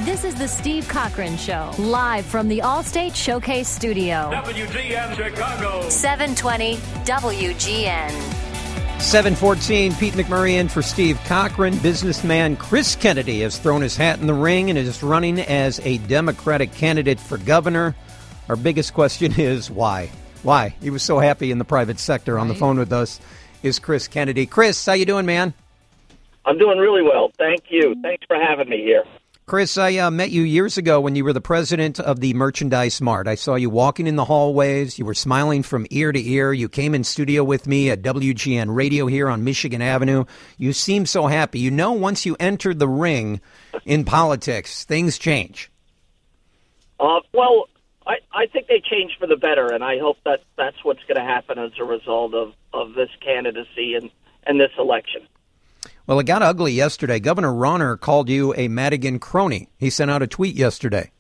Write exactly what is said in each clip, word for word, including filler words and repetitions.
This is the Steve Cochran Show, live from the Allstate Showcase Studio. W G N Chicago. seven twenty W G N. seven fourteen, Pete McMurray in for Steve Cochran. Businessman Chris Kennedy has thrown his hat in the ring and is running as a Democratic candidate for governor. Our biggest question is why? Why? He was so happy in the private sector. Right. On the phone with us is Chris Kennedy. Chris, how you doing, man? I'm doing really well. Thank you. Thanks for having me here. Chris, I uh, met you years ago when you were the president of the Merchandise Mart. I saw you walking in the hallways. You were smiling from ear to ear. You came in studio with me at W G N Radio here on Michigan Avenue. You seemed so happy. You know, once you entered the ring in politics, things change. Uh, well, I, I think they change for the better, and I hope that that's what's going to happen as a result of, of this candidacy and, and this election. Well, it got ugly yesterday. Governor Rauner called you a Madigan crony. He sent out a tweet yesterday.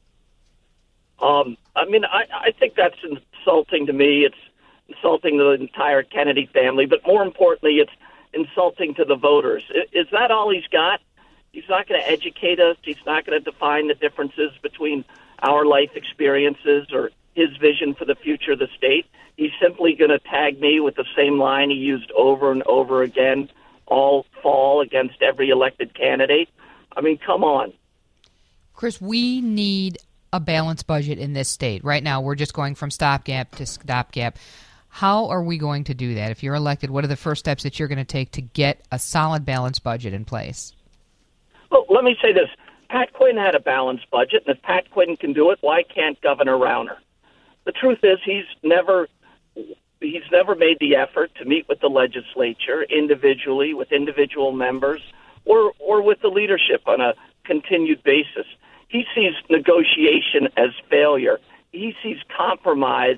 Um, I mean, I, I think that's insulting to me. It's insulting to the entire Kennedy family. But more importantly, it's insulting to the voters. Is that all he's got? He's not going to educate us. He's not going to define the differences between our life experiences or his vision for the future of the state. He's simply going to tag me with the same line he used over and over again all fall against every elected candidate. I mean, come on. Chris, we need a balanced budget in this state. Right now, we're just going from stopgap to stopgap. How are we going to do that? If you're elected, what are the first steps that you're going to take to get a solid balanced budget in place? Well, let me say this. Pat Quinn had a balanced budget, and if Pat Quinn can do it, why can't Governor Rauner? The truth is he's never he's never made the effort to meet with the legislature individually, with individual members, or or with the leadership on a continued basis. He sees negotiation as failure. He sees compromise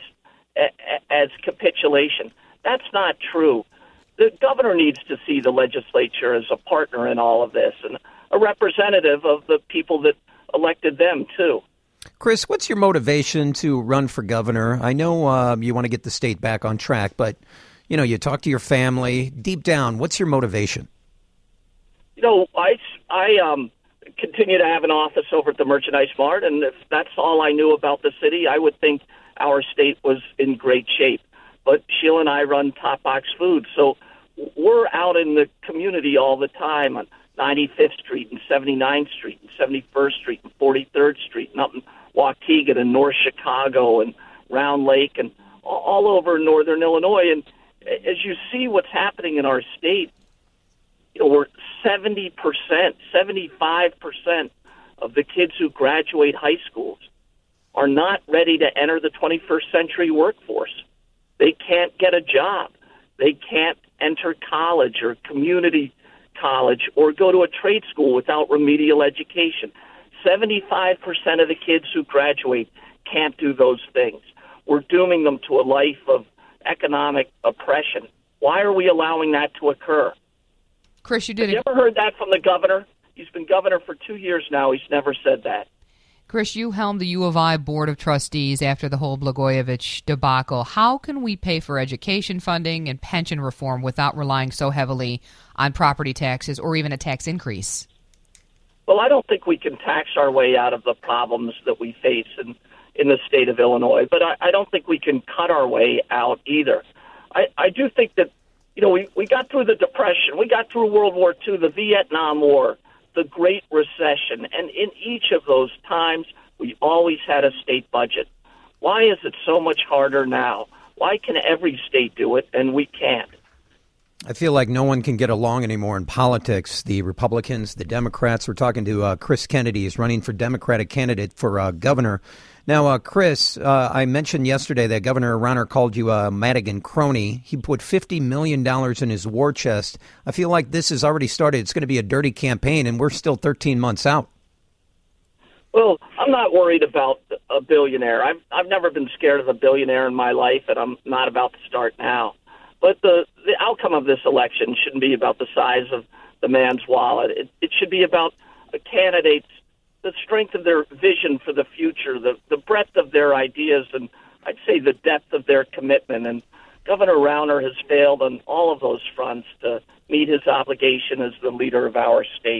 as capitulation. That's not true. The governor needs to see the legislature as a partner in all of this and a representative of the people that elected them, too. Chris, what's your motivation to run for governor? I know uh, you want to get the state back on track, but, you know, you talk to your family. Deep down, what's your motivation? You know, I, I um, continue to have an office over at the Merchandise Mart, and if that's all I knew about the city, I would think our state was in great shape. But Sheila and I run Top Box Foods, so we're out in the community all the time on ninety-fifth Street and seventy-ninth Street and seventy-first Street and forty-third Street and up in Waukegan and North Chicago and Round Lake and all over northern Illinois. And as you see what's happening in our state, you know, we're seventy percent, seventy-five percent of the kids who graduate high schools are not ready to enter the twenty-first century workforce. They can't get a job. They can't enter college or community college or go to a trade school without remedial education. seventy-five percent of the kids who graduate can't do those things. We're dooming them to a life of economic oppression. Why are we allowing that to occur? Chris, you did Have you ever heard that from the governor? He's been governor for two years now. He's never said that. Chris, you helmed the U of I Board of Trustees after the whole Blagojevich debacle. How can we pay for education funding and pension reform without relying so heavily on property taxes or even a tax increase? Well, I don't think we can tax our way out of the problems that we face in, in the state of Illinois, but I, I don't think we can cut our way out either. I, I do think that, you know, we, we got through the Depression, we got through World War Two, the Vietnam War, the Great Recession, and in each of those times, we always had a state budget. Why is it so much harder now? Why can every state do it and we can't? I feel like no one can get along anymore in politics. The Republicans, the Democrats. We're talking to uh, Chris Kennedy. He's running for Democratic candidate for uh, governor. Now, uh, Chris, uh, I mentioned yesterday that Governor Rauner called you a Madigan crony. He put fifty million dollars in his war chest. I feel like this has already started. It's going to be a dirty campaign, and we're still thirteen months out. Well, I'm not worried about a billionaire. I've, I've never been scared of a billionaire in my life, and I'm not about to start now. But the, the outcome of this election shouldn't be about the size of the man's wallet. It, it should be about a candidate's, the strength of their vision for the future, the, the breadth of their ideas, and I'd say the depth of their commitment. And Governor Rauner has failed on all of those fronts to meet his obligation as the leader of our state.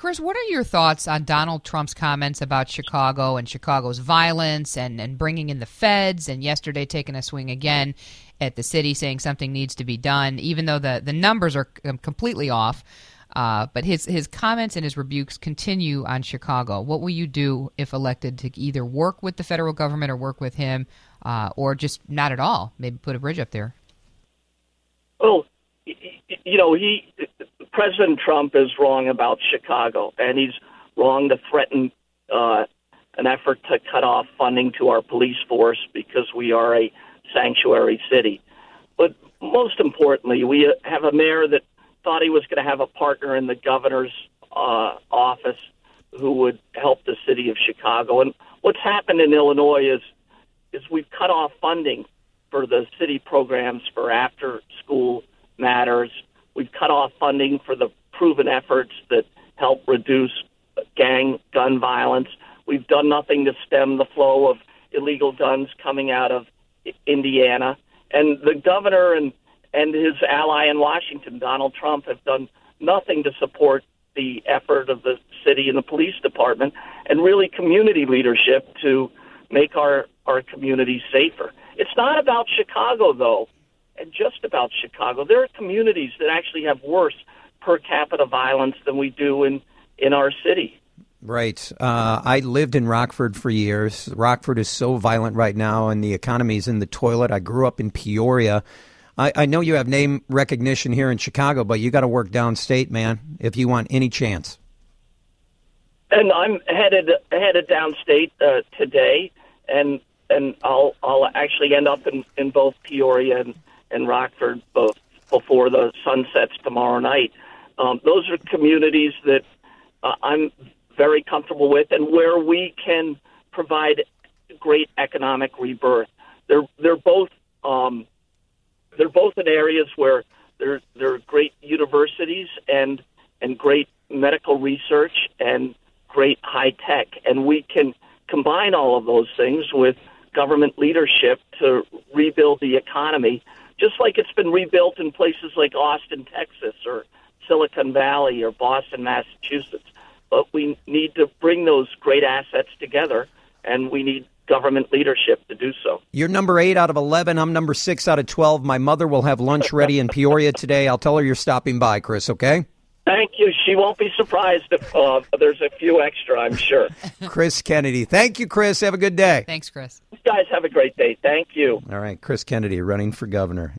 Chris, what are your thoughts on Donald Trump's comments about Chicago and Chicago's violence and, and bringing in the feds, and yesterday taking a swing again at the city, saying something needs to be done, even though the, the numbers are completely off? Uh, but his, his comments and his rebukes continue on Chicago. What will you do if elected to either work with the federal government or work with him, uh, or just not at all, maybe put a bridge up there? Well, you know, he President Trump is wrong about Chicago, and he's wrong to threaten uh, an effort to cut off funding to our police force because we are a sanctuary city. But most importantly, we have a mayor that thought he was going to have a partner in the governor's uh, office who would help the city of Chicago. And what's happened in Illinois is is we've cut off funding for the city programs for after-school matters. We've cut off funding for the proven efforts that help reduce gang gun violence. We've done nothing to stem the flow of illegal guns coming out of Indiana. And the governor and, and his ally in Washington, Donald Trump, have done nothing to support the effort of the city and the police department and really community leadership to make our, our communities safer. It's not about Chicago, though. And just about Chicago, there are communities that actually have worse per capita violence than we do in, in our city. Right. Uh, I lived in Rockford for years. Rockford is so violent right now, and the economy is in the toilet. I grew up in Peoria. I, I know you have name recognition here in Chicago, but you got to work downstate, man, if you want any chance. And I'm headed headed downstate uh, today, and and I'll I'll actually end up in, in both Peoria and and Rockford both before the sun sets tomorrow night. Um, those are communities that uh, I'm very comfortable with and where we can provide great economic rebirth. They're they're both um, they're both in areas where there there are great universities and and great medical research and great high tech, and we can combine all of those things with government leadership to rebuild the economy, just like it's been rebuilt in places like Austin, Texas, or Silicon Valley, or Boston, Massachusetts. But we need to bring those great assets together, and we need government leadership to do so. You're number eight out of eleven. I'm number six out of twelve. My mother will have lunch ready in Peoria today. I'll tell her you're stopping by, Chris, okay? Thank you. She won't be surprised if uh, there's a few extra, I'm sure. Chris Kennedy. Thank you, Chris. Have a good day. Thanks, Chris. You guys have a great day. Thank you. All right. Chris Kennedy running for governor.